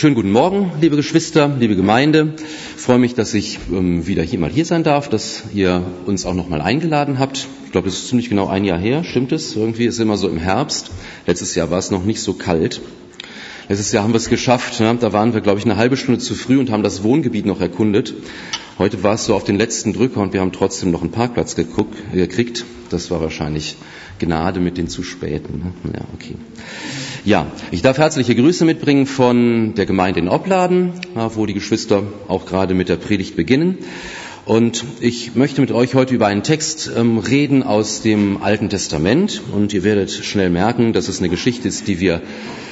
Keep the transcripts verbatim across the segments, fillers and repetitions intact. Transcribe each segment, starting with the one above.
schönen guten Morgen, liebe Geschwister, liebe Gemeinde. Ich freue mich, dass ich ähm, wieder hier mal hier sein darf, dass ihr uns auch noch mal eingeladen habt. Ich glaube, das ist ziemlich genau ein Jahr her, stimmt es? Irgendwie ist es immer so im Herbst. Letztes Jahr war es noch nicht so kalt. Letztes Jahr haben wir es geschafft. Ne? Da waren wir, glaube ich, eine halbe Stunde zu früh und haben das Wohngebiet noch erkundet. Heute war es so auf den letzten Drücker und wir haben trotzdem noch einen Parkplatz geguckt, gekriegt. Das war wahrscheinlich Gnade mit den zu späten. Ne? Ja, okay. Ja, ich darf herzliche Grüße mitbringen von der Gemeinde in Opladen, wo die Geschwister auch gerade mit der Predigt beginnen. Und ich möchte mit euch heute über einen Text ähm, reden aus dem Alten Testament. Und ihr werdet schnell merken, dass es eine Geschichte ist, die wir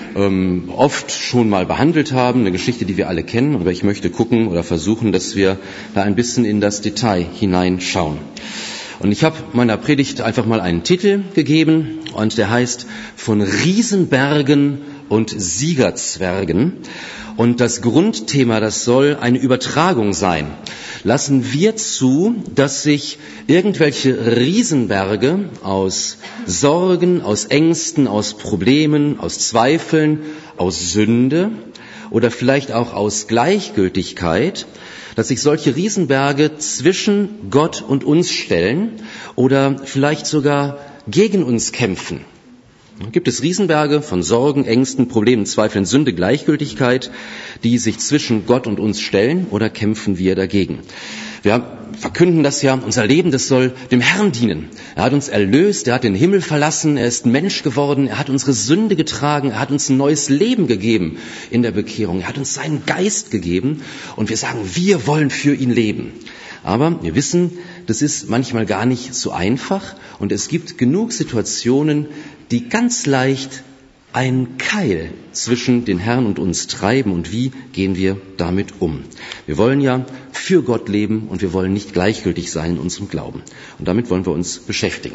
ähm, oft schon mal behandelt haben, eine Geschichte, die wir alle kennen. Aber ich möchte gucken oder versuchen, dass wir da ein bisschen in das Detail hineinschauen. Und ich habe meiner Predigt einfach mal einen Titel gegeben und der heißt von Riesenbergen und Siegerzwergen. Und das Grundthema, das soll eine Übertragung sein. Lassen wir zu, dass sich irgendwelche Riesenberge aus Sorgen, aus Ängsten, aus Problemen, aus Zweifeln, aus Sünde oder vielleicht auch aus Gleichgültigkeit, dass sich solche Riesenberge zwischen Gott und uns stellen oder vielleicht sogar gegen uns kämpfen. Gibt es Riesenberge von Sorgen, Ängsten, Problemen, Zweifeln, Sünde, Gleichgültigkeit, die sich zwischen Gott und uns stellen, oder kämpfen wir dagegen? Wir verkünden das ja, unser Leben, das soll dem Herrn dienen. Er hat uns erlöst, er hat den Himmel verlassen, er ist Mensch geworden, er hat unsere Sünde getragen, er hat uns ein neues Leben gegeben in der Bekehrung, er hat uns seinen Geist gegeben und wir sagen, wir wollen für ihn leben. Aber wir wissen, das ist manchmal gar nicht so einfach und es gibt genug Situationen, die ganz leicht einen Keil zwischen den Herrn und uns treiben. Und wie gehen wir damit um? Wir wollen ja für Gott leben und wir wollen nicht gleichgültig sein in unserem Glauben. Und damit wollen wir uns beschäftigen.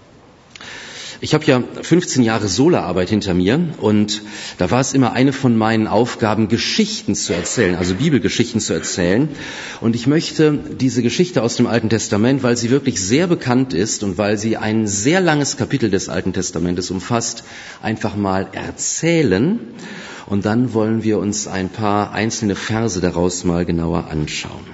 Ich habe ja fünfzehn Jahre Soloarbeit hinter mir und da war es immer eine von meinen Aufgaben, Geschichten zu erzählen, also Bibelgeschichten zu erzählen. Und ich möchte diese Geschichte aus dem Alten Testament, weil sie wirklich sehr bekannt ist und weil sie ein sehr langes Kapitel des Alten Testamentes umfasst, einfach mal erzählen. Und dann wollen wir uns ein paar einzelne Verse daraus mal genauer anschauen.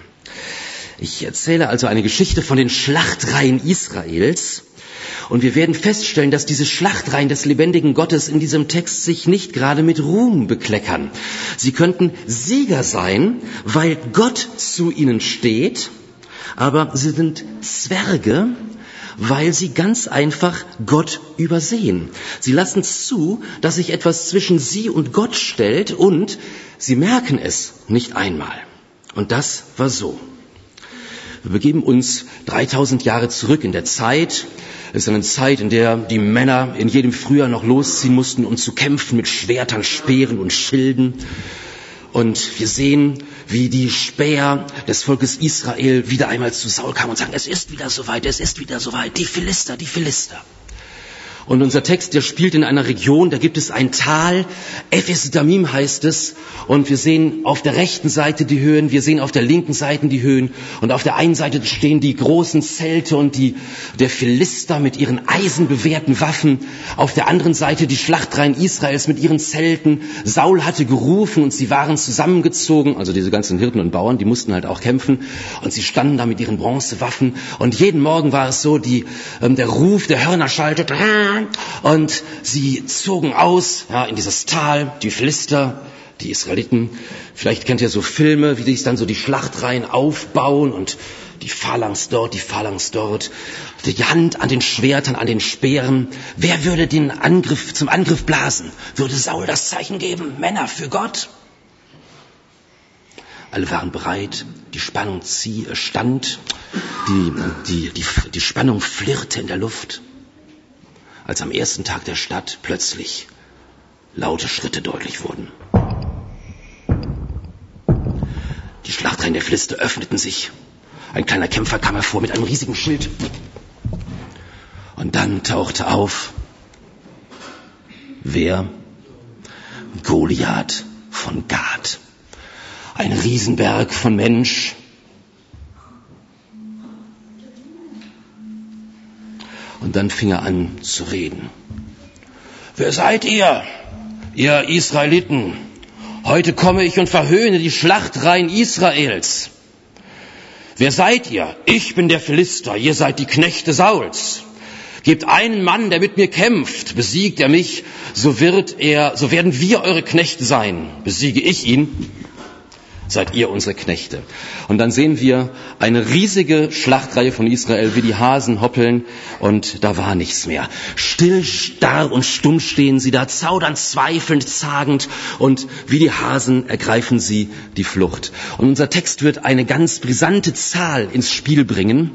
Ich erzähle also eine Geschichte von den Schlachtreihen Israels. Und wir werden feststellen, dass diese Schlachtreihen des lebendigen Gottes in diesem Text sich nicht gerade mit Ruhm bekleckern. Sie könnten Sieger sein, weil Gott zu ihnen steht, aber sie sind Zwerge, weil sie ganz einfach Gott übersehen. Sie lassen zu, dass sich etwas zwischen sie und Gott stellt und sie merken es nicht einmal. Und das war so. Wir begeben uns dreitausend Jahre zurück in der Zeit. Es ist eine Zeit, in der die Männer in jedem Frühjahr noch losziehen mussten, um zu kämpfen mit Schwertern, Speeren und Schilden. Und wir sehen, wie die Späher des Volkes Israel wieder einmal zu Saul kamen und sagen, es ist wieder soweit, es ist wieder soweit, die Philister, die Philister. Und unser Text, der spielt in einer Region, da gibt es ein Tal, Ephes Damim heißt es, und wir sehen auf der rechten Seite die Höhen, wir sehen auf der linken Seite die Höhen, und auf der einen Seite stehen die großen Zelte und die, der Philister mit ihren eisenbewehrten Waffen, auf der anderen Seite die Schlachtreihen Israels mit ihren Zelten. Saul hatte gerufen und sie waren zusammengezogen, also diese ganzen Hirten und Bauern, die mussten halt auch kämpfen, und sie standen da mit ihren Bronzewaffen, und jeden Morgen war es so, die, ähm, der Ruf der Hörner schaltet, und sie zogen aus, ja, in dieses Tal, die Philister, die Israeliten. Vielleicht kennt ihr so Filme, wie sich dann so die Schlachtreihen aufbauen und die Phalanx dort, die Phalanx dort, die Hand an den Schwertern, an den Speeren. Wer würde den Angriff zum Angriff blasen? Würde Saul das Zeichen geben? Männer für Gott? Alle waren bereit, die Spannung zieh, stand, die, die, die, die Spannung flirrte in der Luft. Als am ersten Tag der Stadt plötzlich laute Schritte deutlich wurden. Die Schlachtreihen der Philister öffneten sich. Ein kleiner Kämpfer kam hervor mit einem riesigen Schild. Und dann tauchte auf, wer? Goliath von Gath. Ein Riesenberg von Mensch. Und dann fing er an zu reden. Wer seid ihr, ihr Israeliten? heute komme ich und verhöhne die Schlachtreihen Israels. Wer seid ihr? Ich bin der Philister, ihr seid die Knechte Sauls. Gebt einen Mann, der mit mir kämpft, besiegt er mich, so wird er, so werden wir eure Knechte sein. Besiege ich ihn, seid ihr unsere Knechte. Und dann sehen wir eine riesige Schlachtreihe von Israel, wie die Hasen hoppeln, und da war nichts mehr. Still, starr und stumm stehen sie da, zaudernd, zweifelnd, zagend, und wie die Hasen ergreifen sie die Flucht. Und unser Text wird eine ganz brisante Zahl ins Spiel bringen.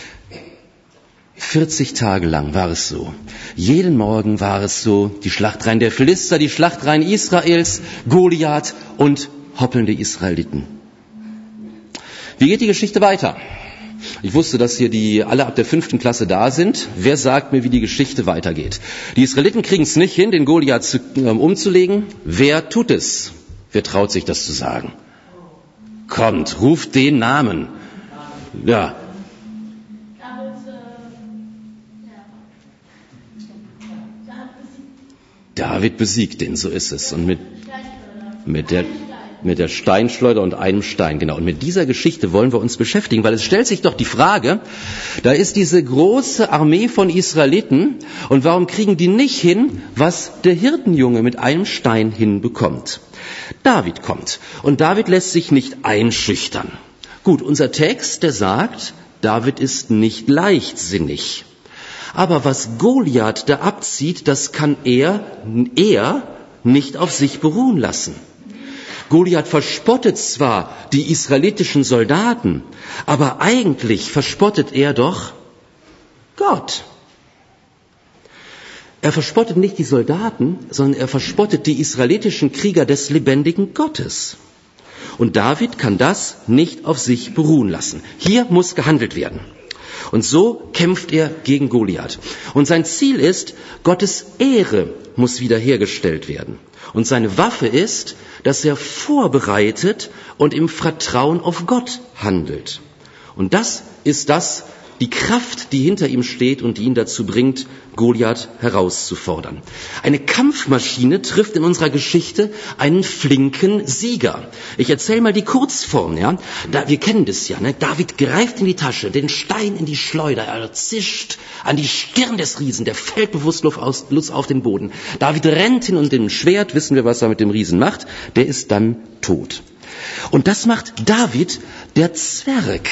vierzig Tage lang war es so. Jeden Morgen war es so, die Schlachtreihen der Philister, die Schlachtreihen Israels, Goliath und hoppelnde Israeliten. Wie geht die Geschichte weiter? Ich wusste, dass hier die alle ab der fünften Klasse da sind. Wer sagt mir, wie die Geschichte weitergeht? Die Israeliten kriegen es nicht hin, den Goliath zu, äh, umzulegen. Wer tut es? Wer traut sich das zu sagen? Kommt, ruft den Namen. Ja. David besiegt den, so ist es. Und mit, mit der Mit der Steinschleuder und einem Stein, genau. Und mit dieser Geschichte wollen wir uns beschäftigen, weil es stellt sich doch die Frage, da ist diese große Armee von Israeliten, und warum kriegen die nicht hin, was der Hirtenjunge mit einem Stein hinbekommt? David kommt, und David lässt sich nicht einschüchtern. Gut, unser Text, der sagt, David ist nicht leichtsinnig. Aber was Goliath da abzieht, das kann er, er nicht auf sich beruhen lassen. Goliath verspottet zwar die israelitischen Soldaten, aber eigentlich verspottet er doch Gott. Er verspottet nicht die Soldaten, sondern er verspottet die israelitischen Krieger des lebendigen Gottes. Und David kann das nicht auf sich beruhen lassen. Hier muss gehandelt werden. Und so kämpft er gegen Goliath. Und sein Ziel ist, Gottes Ehre muss wiederhergestellt werden. Und seine Waffe ist, dass er vorbereitet und im Vertrauen auf Gott handelt. Und das ist das, die Kraft, die hinter ihm steht und die ihn dazu bringt, Goliath herauszufordern. Eine Kampfmaschine trifft in unserer Geschichte einen flinken Sieger. Ich erzähle mal die Kurzform, ja. Da, wir kennen das ja, ne? David greift in die Tasche, den Stein in die Schleuder, er zischt an die Stirn des Riesen, der fällt bewusstlos aus, auf den Boden. David rennt hin und dem Schwert, wissen wir, was er mit dem Riesen macht, der ist dann tot. Und das macht David, der Zwerg.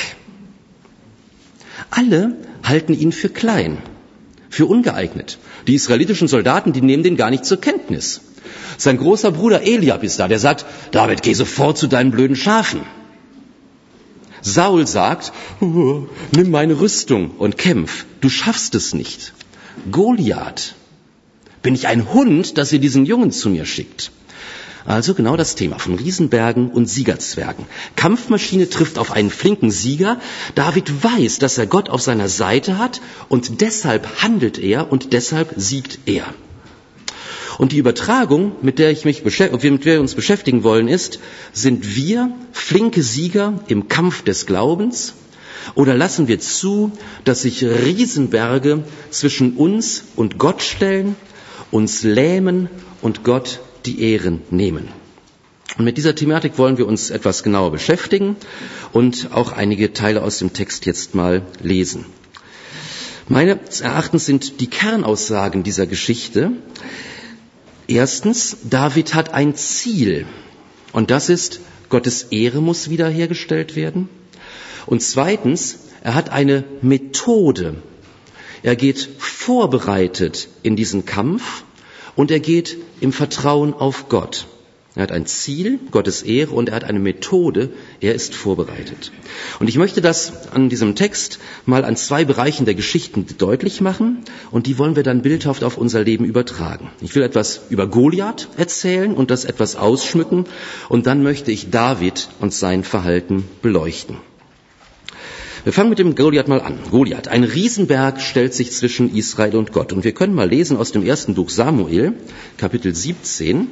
Alle halten ihn für klein, für ungeeignet. Die israelitischen Soldaten, die nehmen den gar nicht zur Kenntnis. Sein großer Bruder Eliab ist da, der sagt, David, geh sofort zu deinen blöden Schafen. Saul sagt, oh, nimm meine Rüstung und kämpf, du schaffst es nicht. Goliath, bin ich ein Hund, dass ihr diesen Jungen zu mir schickt? Also genau das Thema von Riesenbergen und Siegerzwergen. Kampfmaschine trifft auf einen flinken Sieger. David weiß, dass er Gott auf seiner Seite hat, und deshalb handelt er und deshalb siegt er. Und die Übertragung, mit der ich mich beschäftige, mit der wir uns beschäftigen wollen, ist, sind wir flinke Sieger im Kampf des Glaubens, oder lassen wir zu, dass sich Riesenberge zwischen uns und Gott stellen, uns lähmen und Gott die Ehren nehmen? Und mit dieser Thematik wollen wir uns etwas genauer beschäftigen und auch einige Teile aus dem Text jetzt mal lesen. Meines Erachtens sind die Kernaussagen dieser Geschichte: Erstens, David hat ein Ziel, und das ist, Gottes Ehre muss wiederhergestellt werden. Und zweitens, er hat eine Methode. Er geht vorbereitet in diesen Kampf, und er geht im Vertrauen auf Gott. Er hat ein Ziel, Gottes Ehre, und er hat eine Methode, er ist vorbereitet. Und ich möchte das an diesem Text mal an zwei Bereichen der Geschichten deutlich machen, und die wollen wir dann bildhaft auf unser Leben übertragen. Ich will etwas über Goliath erzählen und das etwas ausschmücken, und dann möchte ich David und sein Verhalten beleuchten. Wir fangen mit dem Goliath mal an. Goliath, ein Riesenberg stellt sich zwischen Israel und Gott. Und wir können mal lesen aus dem ersten Buch Samuel, Kapitel siebzehn,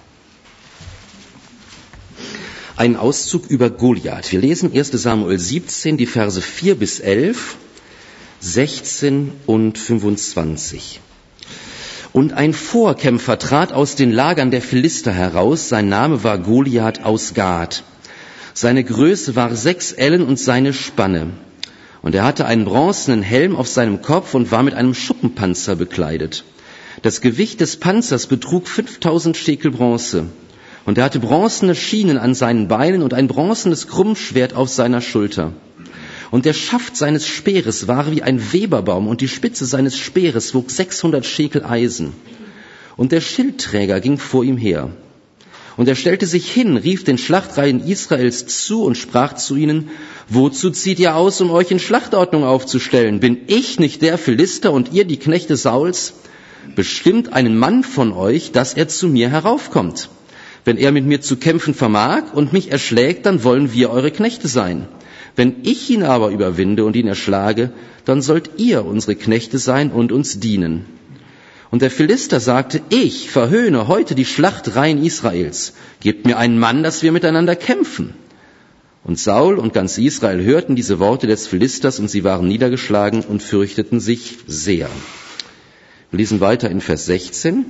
einen Auszug über Goliath. Wir lesen erster Samuel siebzehn, die Verse vier bis elf, sechzehn und fünfundzwanzig. Und ein Vorkämpfer trat aus den Lagern der Philister heraus, sein Name war Goliath aus Gath. Seine Größe war sechs Ellen und seine Spanne. Und er hatte einen bronzenen Helm auf seinem Kopf und war mit einem Schuppenpanzer bekleidet. Das Gewicht des Panzers betrug fünftausend Schekel Bronze. Und er hatte bronzene Schienen an seinen Beinen und ein bronzenes Krummschwert auf seiner Schulter. Und der Schaft seines Speeres war wie ein Weberbaum und die Spitze seines Speeres wog sechshundert Schekel Eisen. Und der Schildträger ging vor ihm her. Und er stellte sich hin, rief den Schlachtreihen Israels zu und sprach zu ihnen: Wozu zieht ihr aus, um euch in Schlachtordnung aufzustellen? Bin ich nicht der Philister und ihr die Knechte Sauls? Bestimmt einen Mann von euch, dass er zu mir heraufkommt. Wenn er mit mir zu kämpfen vermag und mich erschlägt, dann wollen wir eure Knechte sein. Wenn ich ihn aber überwinde und ihn erschlage, dann sollt ihr unsere Knechte sein und uns dienen. Und der Philister sagte: Ich verhöhne heute die Schlachtreihen Israels. Gebt mir einen Mann, dass wir miteinander kämpfen. Und Saul und ganz Israel hörten diese Worte des Philisters, und sie waren niedergeschlagen und fürchteten sich sehr. Wir lesen weiter in Vers sechzehn.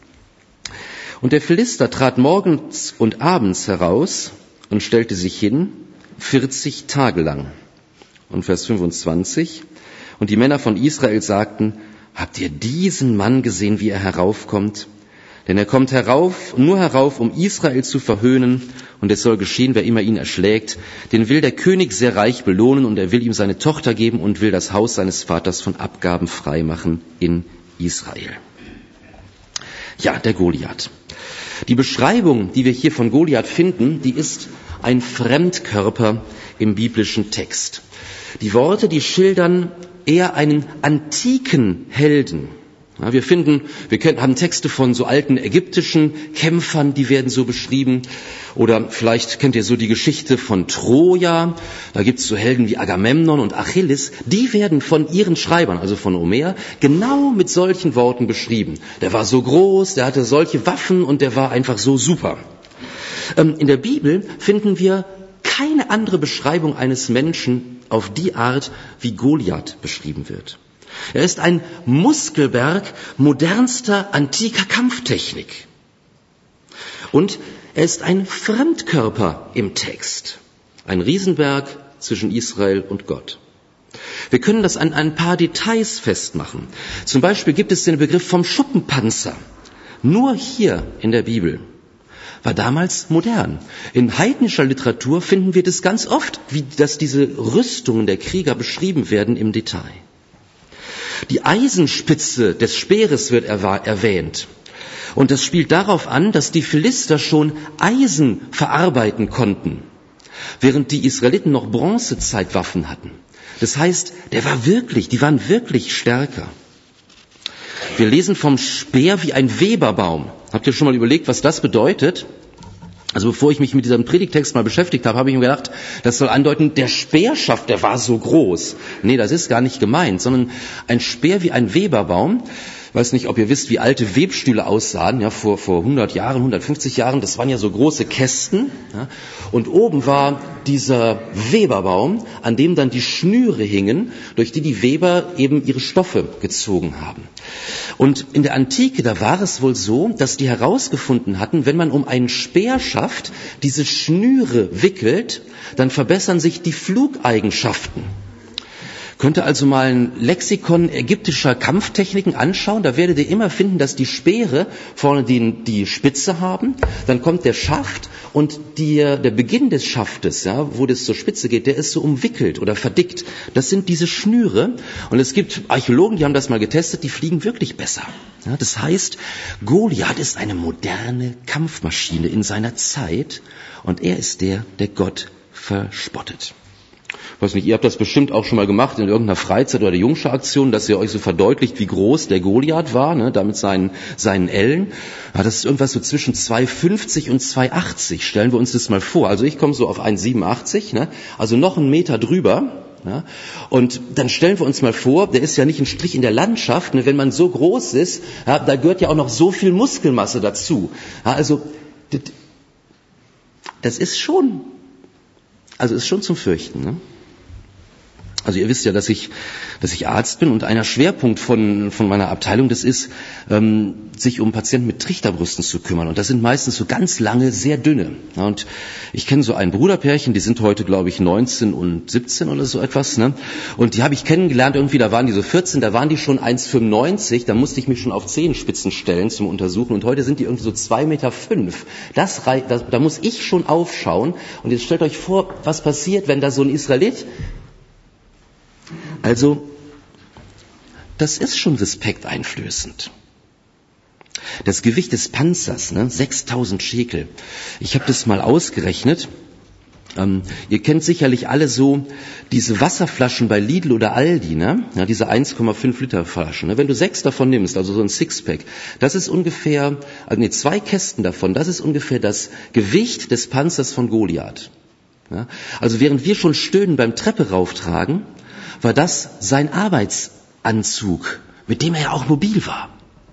Und der Philister trat morgens und abends heraus und stellte sich hin, vierzig Tage lang. Und Vers fünfundzwanzig. Und die Männer von Israel sagten: Habt ihr diesen Mann gesehen, wie er heraufkommt? Denn er kommt herauf, nur herauf, um Israel zu verhöhnen. Und es soll geschehen, wer immer ihn erschlägt. Den will der König sehr reich belohnen, und er will ihm seine Tochter geben und will das Haus seines Vaters von Abgaben freimachen in Israel. Ja, der Goliath. Die Beschreibung, die wir hier von Goliath finden, die ist ein Fremdkörper im biblischen Text. Die Worte, die schildern eher einen antiken Helden. Ja, wir finden, wir kennen, haben Texte von so alten ägyptischen Kämpfern, die werden so beschrieben. Oder vielleicht kennt ihr so die Geschichte von Troja. Da gibt es so Helden wie Agamemnon und Achilles. Die werden von ihren Schreibern, also von Homer, genau mit solchen Worten beschrieben. Der war so groß, der hatte solche Waffen und der war einfach so super. Ähm, in der Bibel finden wir keine andere Beschreibung eines Menschen auf die Art, wie Goliath beschrieben wird. Er ist ein Muskelberg modernster, antiker Kampftechnik. Und er ist ein Fremdkörper im Text. Ein Riesenberg zwischen Israel und Gott. Wir können das an ein paar Details festmachen. Zum Beispiel gibt es den Begriff vom Schuppenpanzer. Nur hier in der Bibel. War damals modern. In heidnischer Literatur finden wir das ganz oft, wie dass diese Rüstungen der Krieger beschrieben werden im Detail. Die Eisenspitze des Speeres wird erwähnt. Und das spielt darauf an, dass die Philister schon Eisen verarbeiten konnten, während die Israeliten noch Bronzezeitwaffen hatten. Das heißt, der war wirklich, die waren wirklich stärker. Wir lesen vom Speer wie ein Weberbaum. Habt ihr schon mal überlegt, was das bedeutet? Also bevor ich mich mit diesem Predigtext mal beschäftigt habe, habe ich mir gedacht, das soll andeuten, der Speerschaft, der war so groß. Nee, das ist gar nicht gemeint, sondern ein Speer wie ein Weberbaum. Ich weiß nicht, ob ihr wisst, wie alte Webstühle aussahen, ja, vor, vor hundert Jahren, hundertfünfzig Jahren. Das waren ja so große Kästen. Ja, und oben war dieser Weberbaum, an dem dann die Schnüre hingen, durch die die Weber eben ihre Stoffe gezogen haben. Und in der Antike, da war es wohl so, dass die herausgefunden hatten, wenn man um einen Speer schafft, diese Schnüre wickelt, dann verbessern sich die Flugeigenschaften. Könnt ihr also mal ein Lexikon ägyptischer Kampftechniken anschauen, da werdet ihr immer finden, dass die Speere vorne die, die Spitze haben, dann kommt der Schaft und die, der Beginn des Schaftes, ja, wo das zur Spitze geht, der ist so umwickelt oder verdickt. Das sind diese Schnüre und es gibt Archäologen, die haben das mal getestet, die fliegen wirklich besser. Ja, das heißt, Goliath ist eine moderne Kampfmaschine in seiner Zeit und er ist der, der Gott verspottet. Ich weiß nicht, ihr habt das bestimmt auch schon mal gemacht in irgendeiner Freizeit- oder Jungschar-Aktion, dass ihr euch so verdeutlicht, wie groß der Goliath war, ne, da mit seinen, seinen Ellen. Ja, das ist irgendwas so zwischen zwei fünfzig und zwei achtzig. Stellen wir uns das mal vor. Also ich komme so auf eins siebenundachtzig, ne, also noch einen Meter drüber. Ja, und dann stellen wir uns mal vor, der ist ja nicht ein Strich in der Landschaft, ne, wenn man so groß ist, ja, da gehört ja auch noch so viel Muskelmasse dazu. Ja, also das, das ist schon, also ist schon zum Fürchten, ne? Also ihr wisst ja, dass ich, dass ich Arzt bin und einer Schwerpunkt von, von meiner Abteilung, das ist, ähm, sich um Patienten mit Trichterbrüsten zu kümmern. Und das sind meistens so ganz lange, sehr dünne. Ja, und ich kenne so ein Bruderpärchen, die sind heute, glaube ich, neunzehn und siebzehn oder so etwas. Ne? Und die habe ich kennengelernt, irgendwie, da waren die so vierzehn, da waren die schon eins Komma fünfundneunzig, da musste ich mich schon auf Zehenspitzen stellen zum Untersuchen. Und heute sind die irgendwie so zwei Komma fünf Meter. Das, rei- das, da muss ich schon aufschauen. Und jetzt stellt euch vor, was passiert, wenn da so ein Israelit... Also, das ist schon respekteinflößend. Das Gewicht des Panzers, ne, sechstausend Schekel. Ich habe das mal ausgerechnet. Ähm, ihr kennt sicherlich alle so diese Wasserflaschen bei Lidl oder Aldi, ne? Ja, diese eins Komma fünf Liter Flaschen. Ne? Wenn du sechs davon nimmst, also so ein Sixpack, das ist ungefähr, also nee, zwei Kästen davon, das ist ungefähr das Gewicht des Panzers von Goliath. Ja? Also während wir schon stöhnen beim Treppe rauftragen, war das sein Arbeitsanzug, mit dem er ja auch mobil war.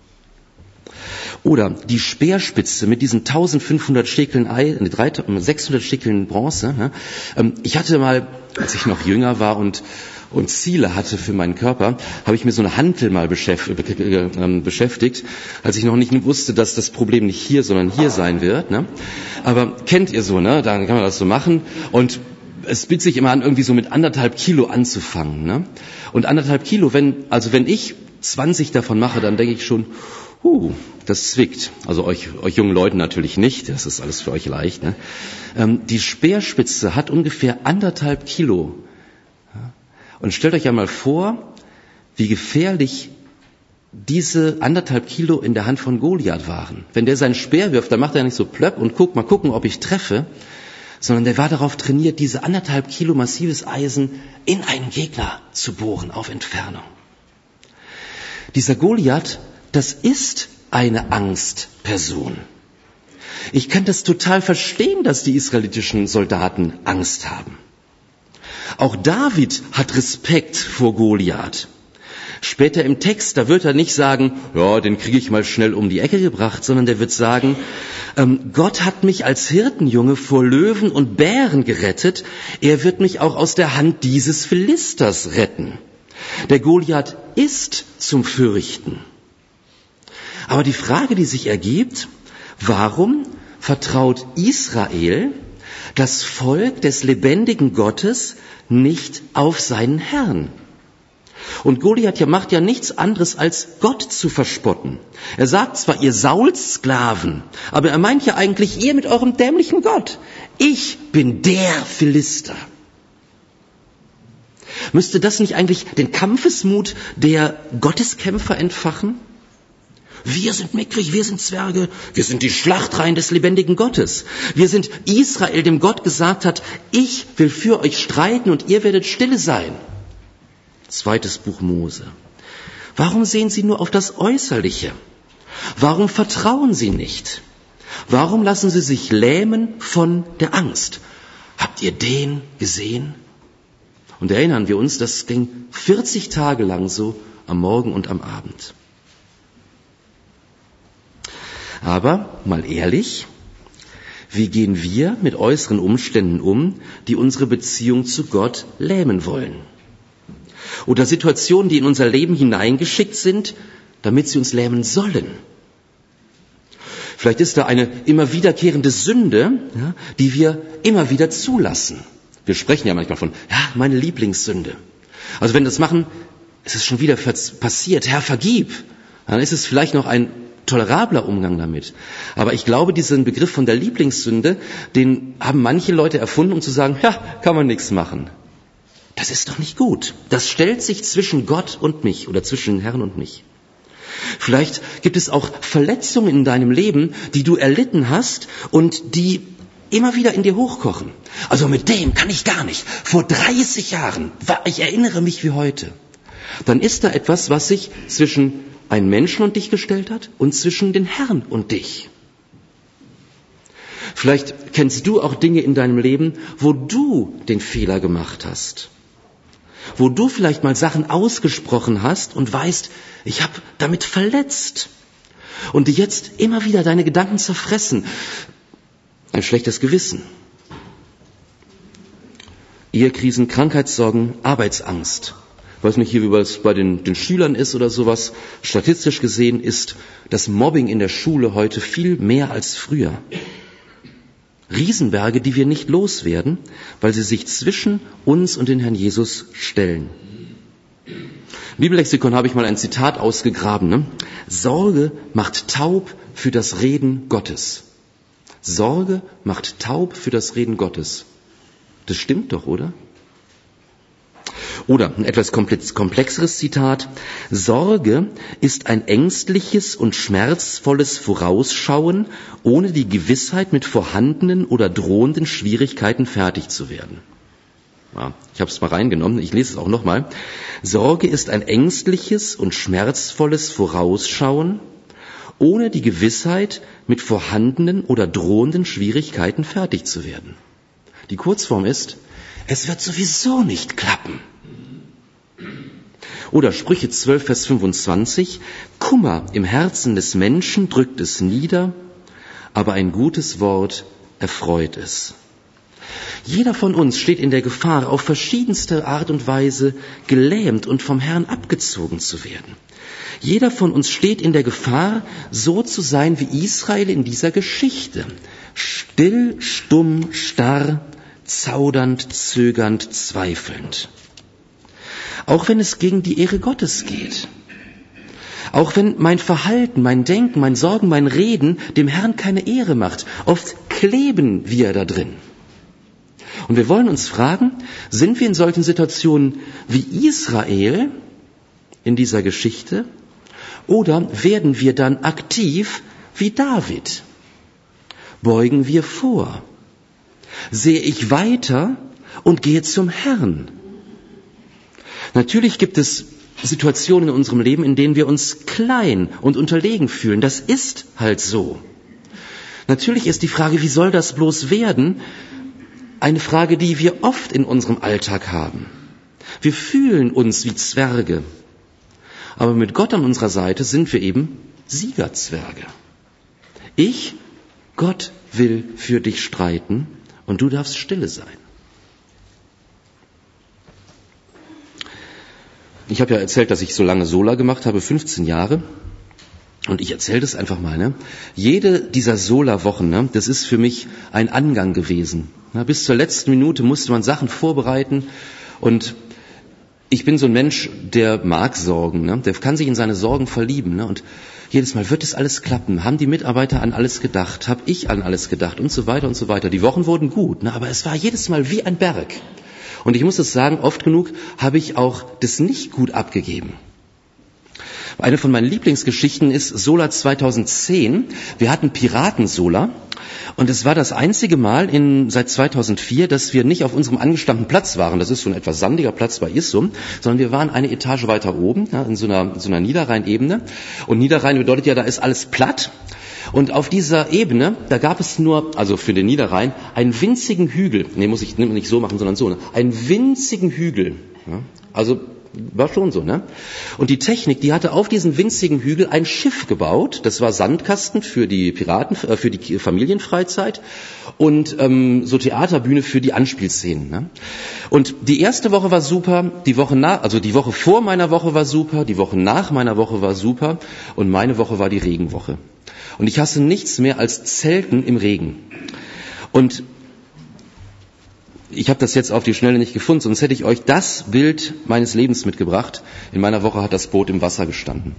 Oder die Speerspitze mit diesen eintausendfünfhundert Schekeln Ei, sechshundert Schekeln Bronze. Ne? Ich hatte mal, als ich noch jünger war und, und Ziele hatte für meinen Körper, habe ich mir so eine Hantel mal beschäftigt, als ich noch nicht wusste, dass das Problem nicht hier, sondern hier sein wird. Ne? Aber kennt ihr so, ne? Dann kann man das so machen und es bietet sich immer an, irgendwie so mit anderthalb Kilo anzufangen. Ne? Und anderthalb Kilo, wenn, also wenn ich zwanzig davon mache, dann denke ich schon, huh, das zwickt. Also euch, euch jungen Leuten natürlich nicht, das ist alles für euch leicht. Ne? Ähm, die Speerspitze hat ungefähr anderthalb Kilo. Und stellt euch einmal vor, wie gefährlich diese anderthalb Kilo in der Hand von Goliath waren. Wenn der seinen Speer wirft, dann macht er nicht so plöpp und guckt, mal gucken, ob ich treffe, sondern der war darauf trainiert, diese anderthalb Kilo massives Eisen in einen Gegner zu bohren, auf Entfernung. Dieser Goliath, das ist eine Angstperson. Ich kann das total verstehen, dass die israelitischen Soldaten Angst haben. Auch David hat Respekt vor Goliath. Später im Text, da wird er nicht sagen, ja, den kriege ich mal schnell um die Ecke gebracht, sondern der wird sagen, ähm, Gott hat mich als Hirtenjunge vor Löwen und Bären gerettet, er wird mich auch aus der Hand dieses Philisters retten. Der Goliath ist zum Fürchten. Aber die Frage, die sich ergibt, warum vertraut Israel, das Volk des lebendigen Gottes, nicht auf seinen Herrn? Und Goliath ja macht ja nichts anderes, als Gott zu verspotten. Er sagt zwar, ihr Sauls Sklaven, aber er meint ja eigentlich, ihr mit eurem dämlichen Gott. Ich bin der Philister. Müsste das nicht eigentlich den Kampfesmut der Gotteskämpfer entfachen? Wir sind mickrig, wir sind Zwerge, wir sind die Schlachtreihen des lebendigen Gottes. Wir sind Israel, dem Gott gesagt hat, ich will für euch streiten und ihr werdet stille sein. Zweites Buch Mose. Warum sehen Sie nur auf das Äußerliche? Warum vertrauen Sie nicht? Warum lassen Sie sich lähmen von der Angst? Habt ihr den gesehen? Und erinnern wir uns, das ging vierzig Tage lang so, am Morgen und am Abend. Aber, mal ehrlich, wie gehen wir mit äußeren Umständen um, die unsere Beziehung zu Gott lähmen wollen? Oder Situationen, die in unser Leben hineingeschickt sind, damit sie uns lähmen sollen. Vielleicht ist da eine immer wiederkehrende Sünde, ja, die wir immer wieder zulassen. Wir sprechen ja manchmal von, ja, meine Lieblingssünde. Also wenn wir das machen, es ist schon wieder passiert, Herr, vergib. Dann ist es vielleicht noch ein tolerabler Umgang damit. Aber ich glaube, diesen Begriff von der Lieblingssünde, den haben manche Leute erfunden, um zu sagen, ja, kann man nichts machen. Das ist doch nicht gut. Das stellt sich zwischen Gott und mich oder zwischen Herrn und mich. Vielleicht gibt es auch Verletzungen in deinem Leben, die du erlitten hast und die immer wieder in dir hochkochen. Also mit dem kann ich gar nicht. Vor dreißig Jahren, ich erinnere mich wie heute. Dann ist da etwas, was sich zwischen einen Menschen und dich gestellt hat und zwischen den Herrn und dich. Vielleicht kennst du auch Dinge in deinem Leben, wo du den Fehler gemacht hast. Wo du vielleicht mal Sachen ausgesprochen hast und weißt, ich habe damit verletzt. Und die jetzt immer wieder deine Gedanken zerfressen. Ein schlechtes Gewissen. Ehekrisen, Krankheitssorgen, Arbeitsangst. Ich weiß nicht hier, wie es bei den, den Schülern ist oder sowas. Statistisch gesehen ist das Mobbing in der Schule heute viel mehr als früher. Riesenberge, die wir nicht loswerden, weil sie sich zwischen uns und den Herrn Jesus stellen. Im Bibellexikon habe ich mal ein Zitat ausgegraben. Ne? Sorge macht taub für das Reden Gottes. Sorge macht taub für das Reden Gottes. Das stimmt doch, oder? Oder ein etwas komplexeres Zitat. Sorge ist ein ängstliches und schmerzvolles Vorausschauen, ohne die Gewissheit, mit vorhandenen oder drohenden Schwierigkeiten fertig zu werden. Ja, ich habe es mal reingenommen, ich lese es auch nochmal. Sorge ist ein ängstliches und schmerzvolles Vorausschauen, ohne die Gewissheit, mit vorhandenen oder drohenden Schwierigkeiten fertig zu werden. Die Kurzform ist, es wird sowieso nicht klappen. Oder Sprüche zwölf, Vers fünfundzwanzig, Kummer im Herzen des Menschen drückt es nieder, aber ein gutes Wort erfreut es. Jeder von uns steht in der Gefahr, auf verschiedenste Art und Weise gelähmt und vom Herrn abgezogen zu werden. Jeder von uns steht in der Gefahr, so zu sein wie Israel in dieser Geschichte. Still, stumm, starr, zaudernd, zögernd, zweifelnd. Auch wenn es gegen die Ehre Gottes geht. Auch wenn mein Verhalten, mein Denken, mein Sorgen, mein Reden dem Herrn keine Ehre macht. Oft kleben wir da drin. Und wir wollen uns fragen, sind wir in solchen Situationen wie Israel in dieser Geschichte oder werden wir dann aktiv wie David? Beugen wir vor? Sehe ich weiter und gehe zum Herrn? Natürlich gibt es Situationen in unserem Leben, in denen wir uns klein und unterlegen fühlen. Das ist halt so. Natürlich ist die Frage, wie soll das bloß werden, eine Frage, die wir oft in unserem Alltag haben. Wir fühlen uns wie Zwerge, aber mit Gott an unserer Seite sind wir eben Siegerzwerge. Ich, Gott, will für dich streiten und du darfst stille sein. Ich habe ja erzählt, dass ich so lange Sola gemacht habe, fünfzehn Jahre. Und ich erzähle das einfach mal. Ne? Jede dieser Sola-Wochen, ne, das ist für mich ein Angang gewesen. Na, bis zur letzten Minute musste man Sachen vorbereiten. Und ich bin so ein Mensch, der mag Sorgen. Ne? Der kann sich in seine Sorgen verlieben. Ne? Und jedes Mal, wird es alles klappen? Haben die Mitarbeiter an alles gedacht? Habe ich an alles gedacht? Und so weiter und so weiter. Die Wochen wurden gut, ne? Aber es war jedes Mal wie ein Berg. Und ich muss das sagen, oft genug habe ich auch das nicht gut abgegeben. Eine von meinen Lieblingsgeschichten ist Sola zweitausendzehn. Wir hatten Piraten-Sola und es war das einzige Mal in, seit zweitausendvier, dass wir nicht auf unserem angestammten Platz waren. Das ist so ein etwas sandiger Platz bei Issum, sondern wir waren eine Etage weiter oben, ja, in so einer, so einer Niederrheinebene. Und Niederrhein bedeutet ja, da ist alles platt. Und auf dieser Ebene, da gab es nur, also für den Niederrhein, einen winzigen Hügel. Nee, muss ich nicht so machen, sondern so. Ne? Einen winzigen Hügel. Ja? Also war schon so, ne? Und die Technik, die hatte auf diesen winzigen Hügel ein Schiff gebaut. Das war Sandkasten für die Piraten, äh, für die Familienfreizeit und ähm, so Theaterbühne für die Anspielszenen. Ne? Und die erste Woche war super, die Woche nach, also die Woche vor meiner Woche war super, die Woche nach meiner Woche war super und meine Woche war die Regenwoche. Und ich hasse nichts mehr als Zelten im Regen. Und ich habe das jetzt auf die Schnelle nicht gefunden, sonst hätte ich euch das Bild meines Lebens mitgebracht. In meiner Woche hat das Boot im Wasser gestanden.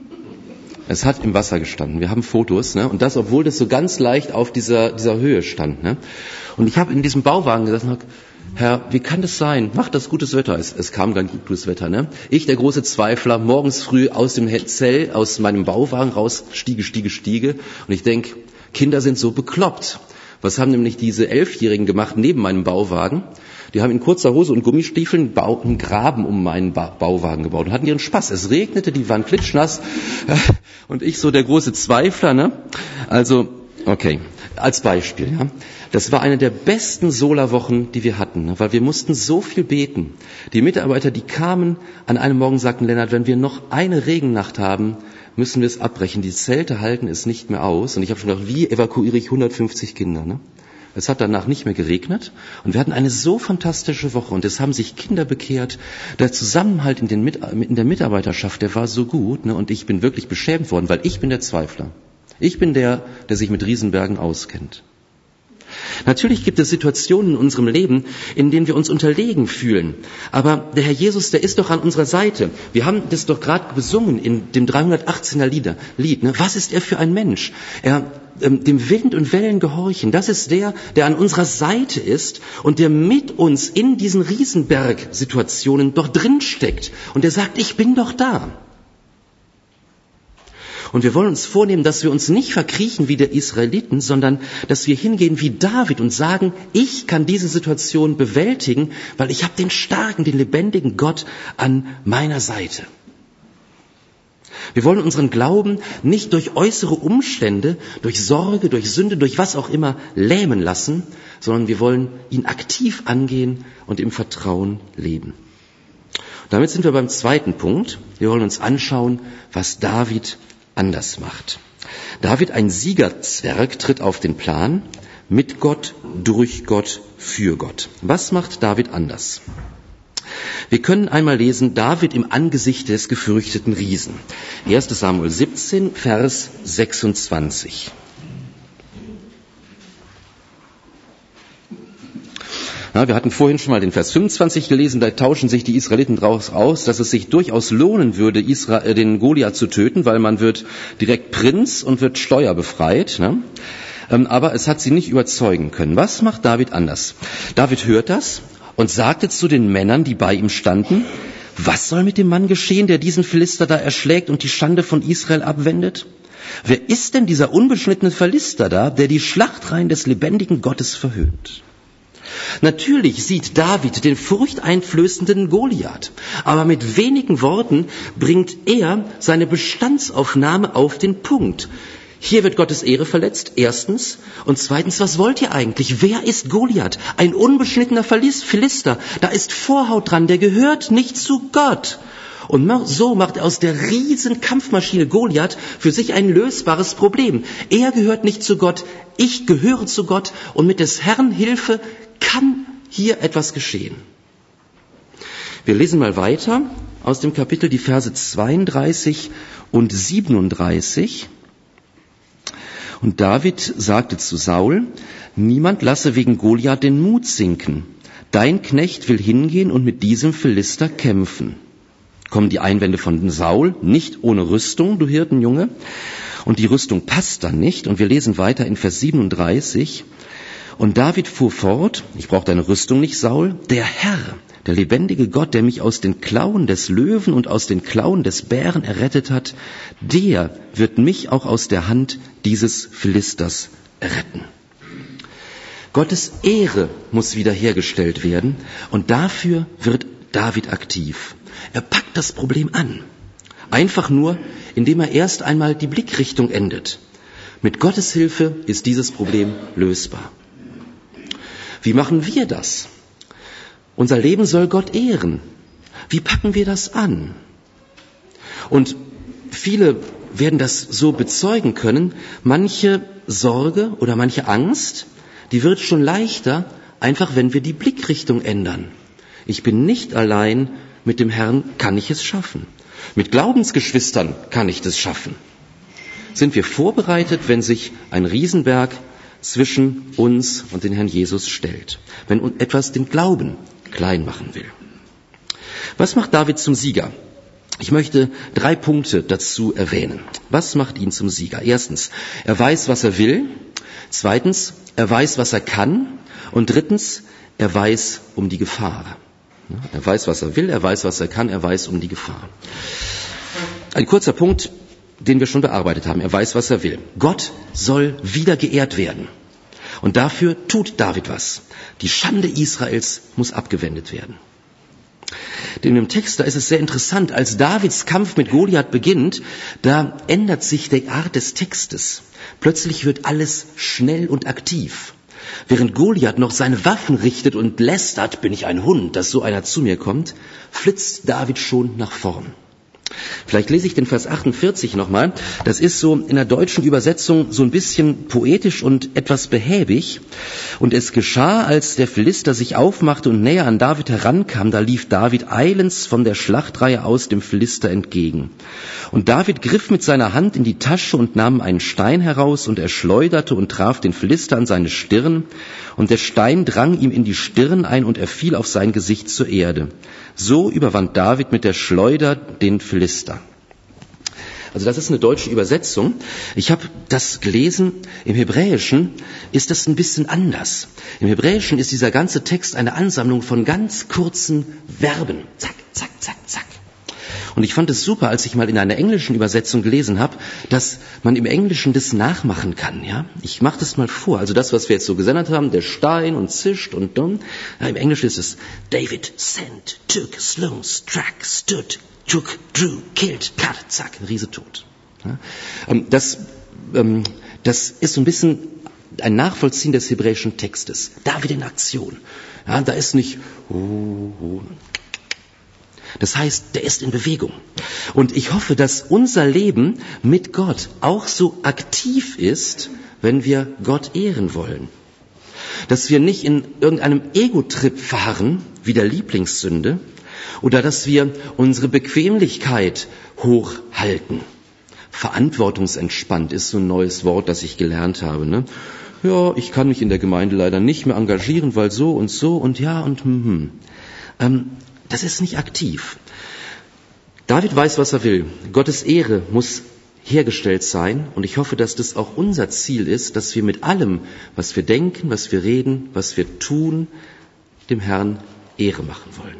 Es hat im Wasser gestanden. Wir haben Fotos, ne? Und das, obwohl das so ganz leicht auf dieser, dieser Höhe stand. Ne? Und ich habe in diesem Bauwagen gesessen und gesagt, Herr, wie kann das sein? Macht das gutes Wetter? Es, es kam gar nicht gutes Wetter. Ne? Ich, der große Zweifler, morgens früh aus dem Zelt, aus meinem Bauwagen raus, stiege, stiege, stiege. Und ich denke, Kinder sind so bekloppt. Was haben nämlich diese Elfjährigen gemacht neben meinem Bauwagen? Die haben in kurzer Hose und Gummistiefeln einen Graben um meinen ba- Bauwagen gebaut und hatten ihren Spaß. Es regnete, die waren klitschnass und ich so der große Zweifler. Ne? Also, okay, als Beispiel. Ja. Das war eine der besten Sola-Wochen, die wir hatten, ne? Weil wir mussten so viel beten. Die Mitarbeiter, die kamen an einem Morgen, sagten, Lennart, wenn wir noch eine Regennacht haben, müssen wir es abbrechen. Die Zelte halten es nicht mehr aus. Und ich habe schon gedacht, wie evakuiere ich hundertfünfzig Kinder? Ne? Es hat danach nicht mehr geregnet und wir hatten eine so fantastische Woche und es haben sich Kinder bekehrt. Der Zusammenhalt in, den Mit- in der Mitarbeiterschaft, der war so gut, ne? Und ich bin wirklich beschämt worden, weil ich bin der Zweifler. Ich bin der, der sich mit Riesenbergen auskennt. Natürlich gibt es Situationen in unserem Leben, in denen wir uns unterlegen fühlen. Aber der Herr Jesus, der ist doch an unserer Seite. Wir haben das doch gerade besungen in dem dreihundertachtzehner Lieder, Lied. Ne? Was ist er für ein Mensch? Er ähm, dem Wind und Wellen gehorchen. Das ist der, der an unserer Seite ist und der mit uns in diesen Riesenberg-Situationen doch drin steckt. Und der sagt, ich bin doch da. Und wir wollen uns vornehmen, dass wir uns nicht verkriechen wie der Israeliten, sondern dass wir hingehen wie David und sagen, ich kann diese Situation bewältigen, weil ich habe den starken, den lebendigen Gott an meiner Seite. Wir wollen unseren Glauben nicht durch äußere Umstände, durch Sorge, durch Sünde, durch was auch immer lähmen lassen, sondern wir wollen ihn aktiv angehen und im Vertrauen leben. Damit sind wir beim zweiten Punkt. Wir wollen uns anschauen, was David anders macht. David, ein Siegerzwerg, tritt auf den Plan, mit Gott, durch Gott, für Gott. Was macht David anders? Wir können einmal lesen, David im Angesicht des gefürchteten Riesen. erster Samuel siebzehn, Vers sechsundzwanzig. Ja, wir hatten vorhin schon mal den Vers fünfundzwanzig gelesen, da tauschen sich die Israeliten draus aus, dass es sich durchaus lohnen würde, Israel, den Goliath zu töten, weil man wird direkt Prinz und wird steuerbefreit. Ne? Aber es hat sie nicht überzeugen können. Was macht David anders? David hört das und sagte zu den Männern, die bei ihm standen, was soll mit dem Mann geschehen, der diesen Philister da erschlägt und die Schande von Israel abwendet? Wer ist denn dieser unbeschnittene Philister da, der die Schlachtreihen des lebendigen Gottes verhöhnt? Natürlich sieht David den furchteinflößenden Goliath, aber mit wenigen Worten bringt er seine Bestandsaufnahme auf den Punkt. Hier wird Gottes Ehre verletzt, erstens. Und zweitens, was wollt ihr eigentlich? Wer ist Goliath? Ein unbeschnittener Philister. Da ist Vorhaut dran, der gehört nicht zu Gott. Und so macht er aus der riesen Kampfmaschine Goliath für sich ein lösbares Problem. Er gehört nicht zu Gott, ich gehöre zu Gott und mit des Herrn Hilfe kann hier etwas geschehen. Wir lesen mal weiter aus dem Kapitel die Verse zweiunddreißig und siebenunddreißig. Und David sagte zu Saul, niemand lasse wegen Goliath den Mut sinken. Dein Knecht will hingehen und mit diesem Philister kämpfen. Kommen die Einwände von Saul, nicht ohne Rüstung, du Hirtenjunge. Und die Rüstung passt dann nicht. Und wir lesen weiter in Vers siebenunddreißig. Und David fuhr fort, ich brauche deine Rüstung nicht, Saul, der Herr, der lebendige Gott, der mich aus den Klauen des Löwen und aus den Klauen des Bären errettet hat, der wird mich auch aus der Hand dieses Philisters retten. Gottes Ehre muss wiederhergestellt werden und dafür wird David aktiv. Er packt das Problem an. Einfach nur, indem er erst einmal die Blickrichtung ändert. Mit Gottes Hilfe ist dieses Problem lösbar. Wie machen wir das? Unser Leben soll Gott ehren. Wie packen wir das an? Und viele werden das so bezeugen können. Manche Sorge oder manche Angst, die wird schon leichter, einfach wenn wir die Blickrichtung ändern. Ich bin nicht allein, mit dem Herrn kann ich es schaffen. Mit Glaubensgeschwistern kann ich das schaffen. Sind wir vorbereitet, wenn sich ein Riesenberg zwischen uns und den Herrn Jesus stellt, wenn etwas den Glauben klein machen will. Was macht David zum Sieger? Ich möchte drei Punkte dazu erwähnen. Was macht ihn zum Sieger? Erstens, er weiß, was er will. Zweitens, er weiß, was er kann. Und drittens, er weiß um die Gefahr. Er weiß, was er will, er weiß, was er kann, er weiß um die Gefahr. Ein kurzer Punkt, den wir schon bearbeitet haben. Er weiß, was er will. Gott soll wieder geehrt werden. Und dafür tut David was. Die Schande Israels muss abgewendet werden. Denn im Text, da ist es sehr interessant, als Davids Kampf mit Goliath beginnt, da ändert sich die Art des Textes. Plötzlich wird alles schnell und aktiv. Während Goliath noch seine Waffen richtet und lästert, bin ich ein Hund, dass so einer zu mir kommt, flitzt David schon nach vorn. Vielleicht lese ich den Vers achtundvierzig nochmal. Das ist so in der deutschen Übersetzung so ein bisschen poetisch und etwas behäbig. Und es geschah, als der Philister sich aufmachte und näher an David herankam, da lief David eilends von der Schlachtreihe aus dem Philister entgegen. Und David griff mit seiner Hand in die Tasche und nahm einen Stein heraus, und er schleuderte und traf den Philister an seine Stirn. Und der Stein drang ihm in die Stirn ein, und er fiel auf sein Gesicht zur Erde. So überwand David mit der Schleuder den Philister. Also das ist eine deutsche Übersetzung. Ich habe das gelesen. Im Hebräischen ist das ein bisschen anders. Im Hebräischen ist dieser ganze Text eine Ansammlung von ganz kurzen Verben. Zack, zack, zack, zack. Und ich fand es super, als ich mal in einer englischen Übersetzung gelesen habe, dass man im Englischen das nachmachen kann. Ja, ich mache das mal vor. Also das, was wir jetzt so gesendet haben, der Stein und zischt und dumm. Ja, im Englischen ist es David sent, took, slew, struck, stood, took, drew, killed, cut, zack, Riese tot. Ja, das, das ist so ein bisschen ein Nachvollziehen des hebräischen Textes. David in Aktion. Ja, da ist nicht oh, oh. Das heißt, der ist in Bewegung. Und ich hoffe, dass unser Leben mit Gott auch so aktiv ist, wenn wir Gott ehren wollen. Dass wir nicht in irgendeinem Ego-Trip fahren, wie der Lieblingssünde, oder dass wir unsere Bequemlichkeit hochhalten. Verantwortungsentspannt ist so ein neues Wort, das ich gelernt habe. Ne? Ja, ich kann mich in der Gemeinde leider nicht mehr engagieren, weil so und so und ja und hm, hm. Ähm, Das ist nicht aktiv. David weiß, was er will. Gottes Ehre muss hergestellt sein. Und ich hoffe, dass das auch unser Ziel ist, dass wir mit allem, was wir denken, was wir reden, was wir tun, dem Herrn Ehre machen wollen.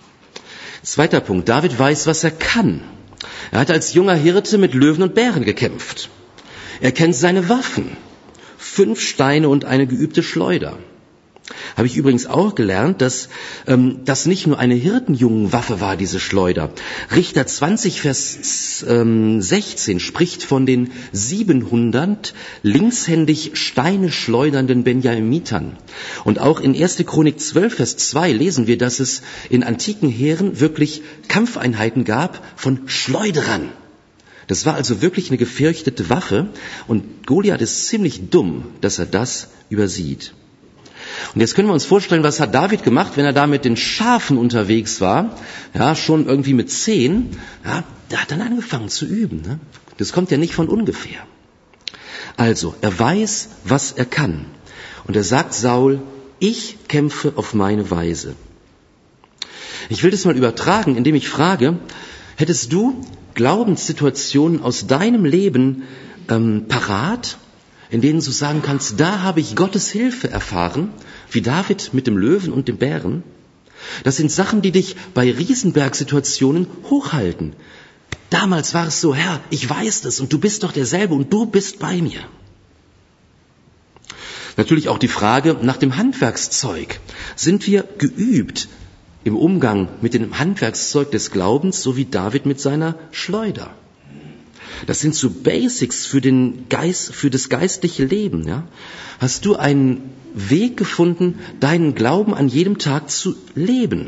Zweiter Punkt. David weiß, was er kann. Er hat als junger Hirte mit Löwen und Bären gekämpft. Er kennt seine Waffen. Fünf Steine und eine geübte Schleuder. Habe ich übrigens auch gelernt, dass ähm, das nicht nur eine Hirtenjungenwaffe war, diese Schleuder. Richter zwanzig, Vers ähm, sechzehn spricht von den siebenhundert linkshändig Steine schleudernden Benjamitern. Und auch in erster Chronik zwölf, Vers zwei lesen wir, dass es in antiken Heeren wirklich Kampfeinheiten gab von Schleuderern. Das war also wirklich eine gefürchtete Waffe. Und Goliath ist ziemlich dumm, dass er das übersieht. Und jetzt können wir uns vorstellen, was hat David gemacht, wenn er da mit den Schafen unterwegs war, ja, schon irgendwie mit zehn, ja, der hat dann angefangen zu üben. Ne? Das kommt ja nicht von ungefähr. Also, er weiß, was er kann. Und er sagt Saul, ich kämpfe auf meine Weise. Ich will das mal übertragen, indem ich frage, hättest du Glaubenssituationen aus deinem Leben ähm, parat, in denen du sagen kannst, da habe ich Gottes Hilfe erfahren, wie David mit dem Löwen und dem Bären. Das sind Sachen, die dich bei Riesenbergsituationen hochhalten. Damals war es so, Herr, ich weiß das und du bist doch derselbe und du bist bei mir. Natürlich auch die Frage nach dem Handwerkszeug. Sind wir geübt im Umgang mit dem Handwerkszeug des Glaubens, so wie David mit seiner Schleuder? Das sind so Basics für den Geist, für das geistliche Leben, ja? Hast du einen Weg gefunden, deinen Glauben an jedem Tag zu leben?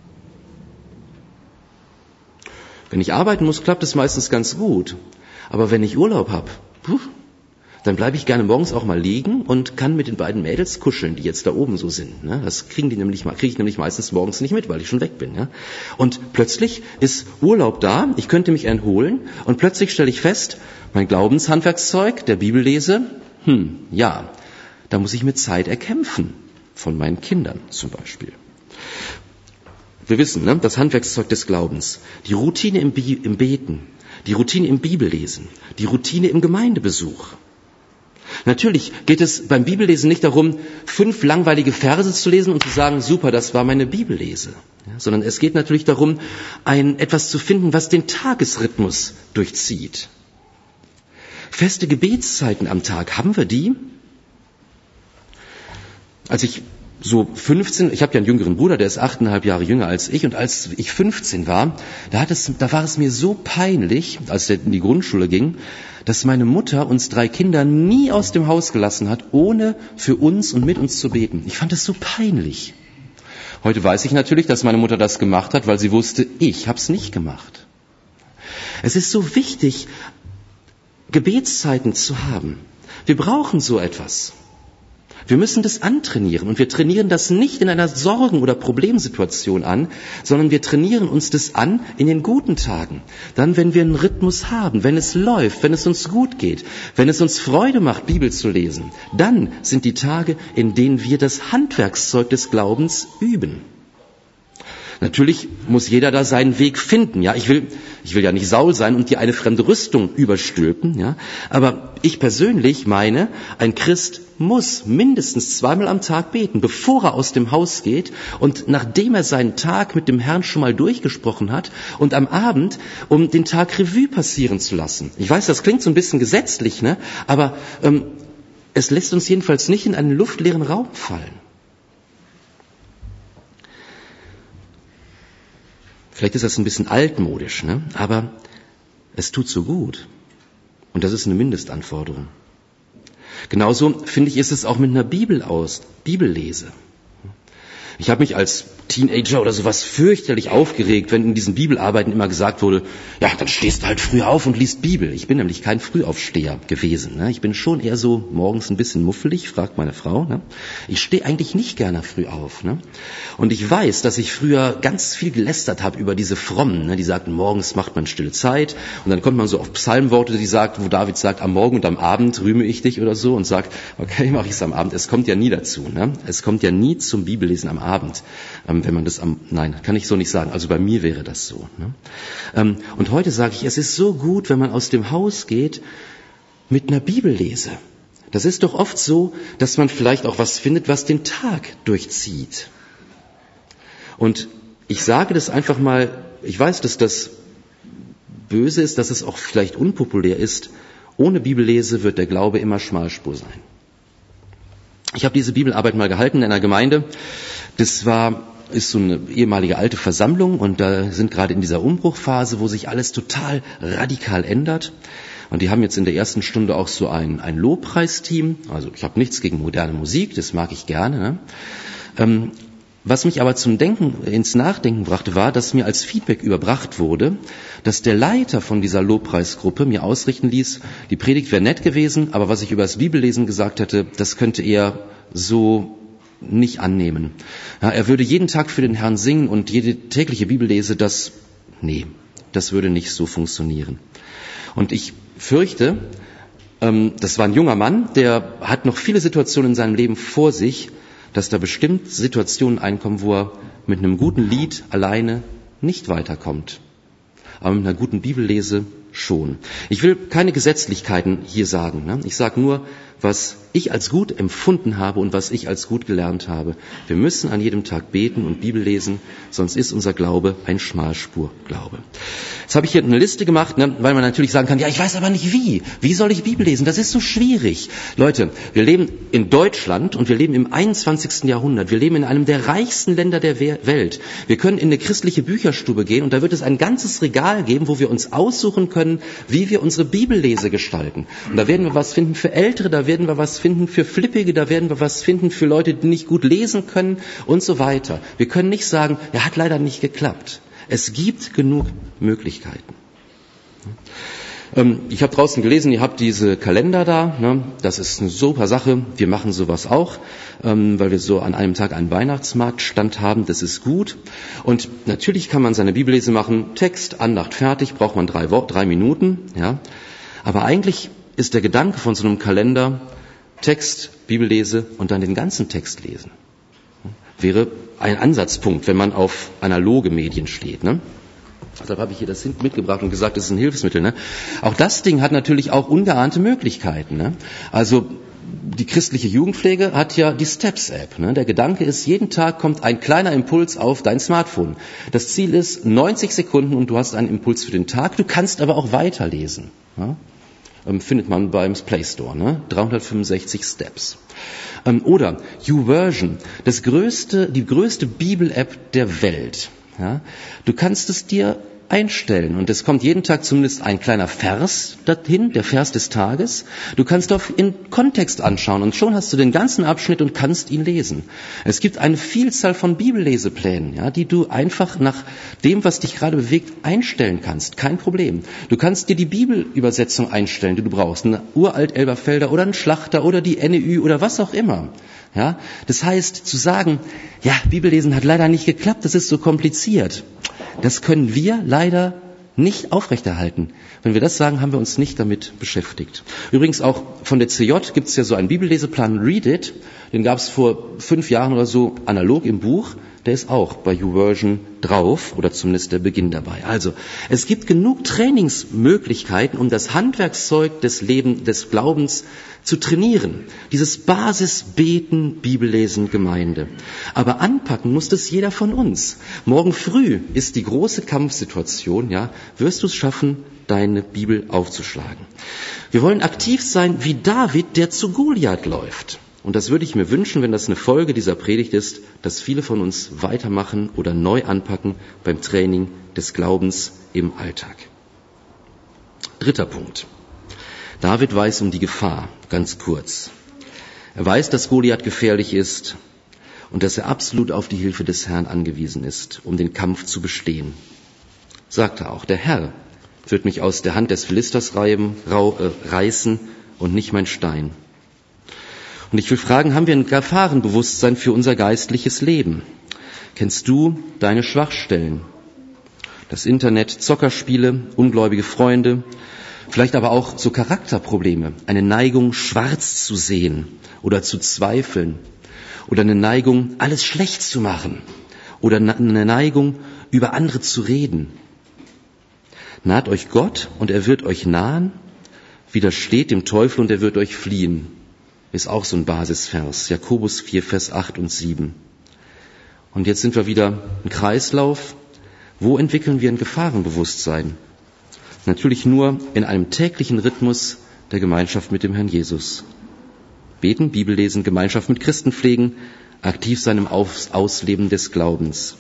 Wenn ich arbeiten muss, klappt es meistens ganz gut. Aber wenn ich Urlaub habe, dann bleibe ich gerne morgens auch mal liegen und kann mit den beiden Mädels kuscheln, die jetzt da oben so sind. Ne? Das kriegen die nämlich, kriege ich nämlich meistens morgens nicht mit, weil ich schon weg bin. Ja? Und plötzlich ist Urlaub da, ich könnte mich erholen und plötzlich stelle ich fest, mein Glaubenshandwerkszeug, der Bibellese, hm, ja, da muss ich mir Zeit erkämpfen, von meinen Kindern zum Beispiel. Wir wissen, ne, das Handwerkszeug des Glaubens, die Routine im, Bi- im Beten, die Routine im Bibellesen, die Routine im Gemeindebesuch. Natürlich geht es beim Bibellesen nicht darum, fünf langweilige Verse zu lesen und zu sagen, super, das war meine Bibellese. Ja, sondern es geht natürlich darum, ein, etwas zu finden, was den Tagesrhythmus durchzieht. Feste Gebetszeiten am Tag, haben wir die? Als ich so fünfzehn, ich habe ja einen jüngeren Bruder, der ist achteinhalb Jahre jünger als ich, und als ich fünfzehn war, da, hat es, da war es mir so peinlich, als er in die Grundschule ging, dass meine Mutter uns drei Kinder nie aus dem Haus gelassen hat, ohne für uns und mit uns zu beten. Ich fand das so peinlich. Heute weiß ich natürlich, dass meine Mutter das gemacht hat, weil sie wusste, ich habe es nicht gemacht. Es ist so wichtig, Gebetszeiten zu haben. Wir brauchen so etwas. Wir müssen das antrainieren und wir trainieren das nicht in einer Sorgen- oder Problemsituation an, sondern wir trainieren uns das an in den guten Tagen. Dann, wenn wir einen Rhythmus haben, wenn es läuft, wenn es uns gut geht, wenn es uns Freude macht, Bibel zu lesen, dann sind die Tage, in denen wir das Handwerkszeug des Glaubens üben. Natürlich muss jeder da seinen Weg finden. Ja, ich will, ich will ja nicht Saul sein und dir eine fremde Rüstung überstülpen. Ja, aber ich persönlich meine, ein Christ muss mindestens zweimal am Tag beten, bevor er aus dem Haus geht und nachdem er seinen Tag mit dem Herrn schon mal durchgesprochen hat und am Abend, um den Tag Revue passieren zu lassen. Ich weiß, das klingt so ein bisschen gesetzlich, ne? Aber ähm, es lässt uns jedenfalls nicht in einen luftleeren Raum fallen. Vielleicht ist das ein bisschen altmodisch, ne? Aber es tut so gut. Und das ist eine Mindestanforderung. Genauso, finde ich, ist es auch mit einer Bibel aus, Bibellese. Ich habe mich als Teenager oder sowas fürchterlich aufgeregt, wenn in diesen Bibelarbeiten immer gesagt wurde, ja, dann stehst du halt früh auf und liest Bibel. Ich bin nämlich kein Frühaufsteher gewesen. Ne? Ich bin schon eher so morgens ein bisschen muffelig, fragt meine Frau. Ne? Ich stehe eigentlich nicht gerne früh auf. Ne? Und ich weiß, dass ich früher ganz viel gelästert habe über diese Frommen, ne? Die sagten, morgens macht man stille Zeit. Und dann kommt man so auf Psalmworte, die sagt, wo David sagt, am Morgen und am Abend rühme ich dich oder so und sagt, okay, mache ich es am Abend. Es kommt ja nie dazu. Ne? Es kommt ja nie zum Bibellesen am Abend. Wenn man das am, nein, kann ich so nicht sagen. Also bei mir wäre das so. Ne? Und heute sage ich, es ist so gut, wenn man aus dem Haus geht mit einer Bibellese. Das ist doch oft so, dass man vielleicht auch was findet, was den Tag durchzieht. Und ich sage das einfach mal, ich weiß, dass das böse ist, dass es auch vielleicht unpopulär ist. Ohne Bibellese wird der Glaube immer Schmalspur sein. Ich habe diese Bibelarbeit mal gehalten in einer Gemeinde. Das war, ist so eine ehemalige alte Versammlung und da sind gerade in dieser Umbruchphase, wo sich alles total radikal ändert. Und die haben jetzt in der ersten Stunde auch so ein, ein Lobpreisteam. Also ich habe nichts gegen moderne Musik, das mag ich gerne. Ne? Ähm, was mich aber zum Denken, ins Nachdenken brachte, war, dass mir als Feedback überbracht wurde, dass der Leiter von dieser Lobpreisgruppe mir ausrichten ließ, die Predigt wäre nett gewesen, aber was ich über das Bibellesen gesagt hätte, das könnte er so nicht annehmen. Ja, er würde jeden Tag für den Herrn singen und jede tägliche Bibellese, das, nee, das würde nicht so funktionieren. Und ich fürchte, ähm, das war ein junger Mann, der hat noch viele Situationen in seinem Leben vor sich, dass da bestimmt Situationen einkommen, wo er mit einem guten Lied alleine nicht weiterkommt. Aber mit einer guten Bibellese schon. Ich will keine Gesetzlichkeiten hier sagen. Ne? Ich sage nur, was ich als gut empfunden habe und was ich als gut gelernt habe. Wir müssen an jedem Tag beten und Bibel lesen, sonst ist unser Glaube ein Schmalspurglaube. Jetzt habe ich hier eine Liste gemacht, ne, weil man natürlich sagen kann, ja, ich weiß aber nicht wie. Wie soll ich Bibel lesen? Das ist so schwierig. Leute, wir leben in Deutschland und wir leben im einundzwanzigsten Jahrhundert. Wir leben in einem der reichsten Länder der Welt. Wir können in eine christliche Bücherstube gehen und da wird es ein ganzes Regal geben, wo wir uns aussuchen können, wie wir unsere Bibellese gestalten. Und da werden wir was finden für Ältere, da werden wir was finden für Flippige, da werden wir was finden für Leute, die nicht gut lesen können und so weiter. Wir können nicht sagen, ja, hat leider nicht geklappt. Es gibt genug Möglichkeiten. Ich habe draußen gelesen, ihr habt diese Kalender da. Ne? Das ist eine super Sache. Wir machen sowas auch, weil wir so an einem Tag einen Weihnachtsmarktstand haben. Das ist gut. Und natürlich kann man seine Bibellese machen. Text, Andacht, fertig. Braucht man drei, drei Minuten. Ja? Aber eigentlich ist der Gedanke von so einem Kalender Text, Bibellese und dann den ganzen Text lesen. Wäre ein Ansatzpunkt, wenn man auf analoge Medien steht. Ne? Deshalb habe ich hier das mitgebracht und gesagt, das ist ein Hilfsmittel. Ne? Auch das Ding hat natürlich auch ungeahnte Möglichkeiten. Ne? Also die christliche Jugendpflege hat ja die Steps-App. Ne? Der Gedanke ist, jeden Tag kommt ein kleiner Impuls auf dein Smartphone. Das Ziel ist neunzig Sekunden und du hast einen Impuls für den Tag. Du kannst aber auch weiterlesen. Ja? Findet man beim Play Store, ne? dreihundertfünfundsechzig Steps. Ähm, oder YouVersion, das größte, die größte Bibel-App der Welt. Ja? Du kannst es dir einstellen. Und es kommt jeden Tag zumindest ein kleiner Vers dahin, der Vers des Tages. Du kannst auf in Kontext anschauen und schon hast du den ganzen Abschnitt und kannst ihn lesen. Es gibt eine Vielzahl von Bibelleseplänen, ja, die du einfach nach dem, was dich gerade bewegt, einstellen kannst. Kein Problem. Du kannst dir die Bibelübersetzung einstellen, die du brauchst. Eine Uralt-Elberfelder oder ein Schlachter oder die N E Ü oder was auch immer. Ja, das heißt, zu sagen, ja, Bibellesen hat leider nicht geklappt, das ist so kompliziert. Das können wir leider nicht aufrechterhalten. Wenn wir das sagen, haben wir uns nicht damit beschäftigt. Übrigens auch von der C J gibt es ja so einen Bibelleseplan, Read It. Den gab es vor fünf Jahren oder so analog im Buch. Der ist auch bei YouVersion drauf oder zumindest der Beginn dabei. Also, es gibt genug Trainingsmöglichkeiten, um das Handwerkszeug des Lebens, des Glaubens zu trainieren. Dieses Basisbeten, Bibellesen, Gemeinde. Aber anpacken muss das jeder von uns. Morgen früh ist die große Kampfsituation, ja. Wirst du es schaffen, deine Bibel aufzuschlagen? Wir wollen aktiv sein wie David, der zu Goliath läuft. Und das würde ich mir wünschen, wenn das eine Folge dieser Predigt ist, dass viele von uns weitermachen oder neu anpacken beim Training des Glaubens im Alltag. Dritter Punkt. David weiß um die Gefahr, ganz kurz. Er weiß, dass Goliath gefährlich ist und dass er absolut auf die Hilfe des Herrn angewiesen ist, um den Kampf zu bestehen. Sagt er auch, der Herr wird mich aus der Hand des Philisters reiben, rau, äh, reißen und nicht mein Stein. Und ich will fragen, haben wir ein Gefahrenbewusstsein für unser geistliches Leben? Kennst du deine Schwachstellen? Das Internet, Zockerspiele, ungläubige Freunde, vielleicht aber auch so Charakterprobleme, eine Neigung, schwarz zu sehen oder zu zweifeln oder eine Neigung, alles schlecht zu machen oder eine Neigung, über andere zu reden. Naht euch Gott und er wird euch nahen, widersteht dem Teufel und er wird euch fliehen. Ist auch so ein Basisvers, Jakobus vier, Vers acht und sieben. Und jetzt sind wir wieder im Kreislauf. Wo entwickeln wir ein Gefahrenbewusstsein? Natürlich nur in einem täglichen Rhythmus der Gemeinschaft mit dem Herrn Jesus. Beten, Bibel lesen, Gemeinschaft mit Christen pflegen, aktiv sein im Ausleben des Glaubens.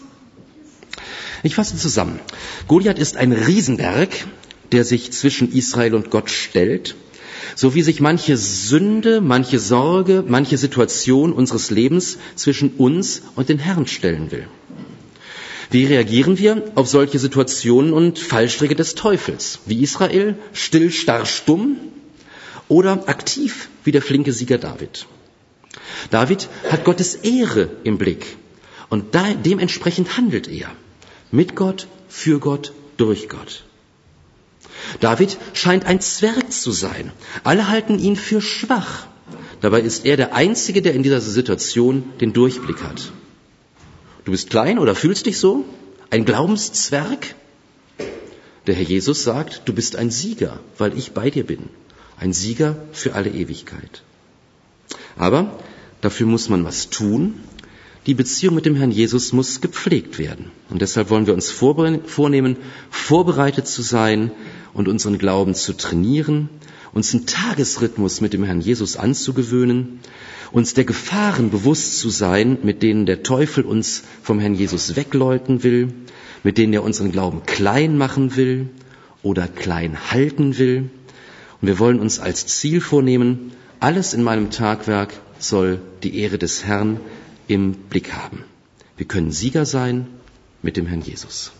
Ich fasse zusammen. Goliath ist ein Riesenberg, der sich zwischen Israel und Gott stellt, so wie sich manche Sünde, manche Sorge, manche Situation unseres Lebens zwischen uns und den Herrn stellen will. Wie reagieren wir auf solche Situationen und Fallstricke des Teufels? Wie Israel, still, starr, stumm oder aktiv wie der flinke Sieger David? David hat Gottes Ehre im Blick und dementsprechend handelt er. Mit Gott, für Gott, durch Gott. David scheint ein Zwerg zu sein. Alle halten ihn für schwach. Dabei ist er der Einzige, der in dieser Situation den Durchblick hat. Du bist klein oder fühlst dich so? Ein Glaubenszwerg? Der Herr Jesus sagt, du bist ein Sieger, weil ich bei dir bin. Ein Sieger für alle Ewigkeit. Aber dafür muss man was tun. Die Beziehung mit dem Herrn Jesus muss gepflegt werden. Und deshalb wollen wir uns vornehmen, vorbereitet zu sein und unseren Glauben zu trainieren, uns einen Tagesrhythmus mit dem Herrn Jesus anzugewöhnen, uns der Gefahren bewusst zu sein, mit denen der Teufel uns vom Herrn Jesus wegläuten will, mit denen er unseren Glauben klein machen will oder klein halten will. Und wir wollen uns als Ziel vornehmen, alles in meinem Tagwerk soll die Ehre des Herrn im Blick haben. Wir können Sieger sein mit dem Herrn Jesus.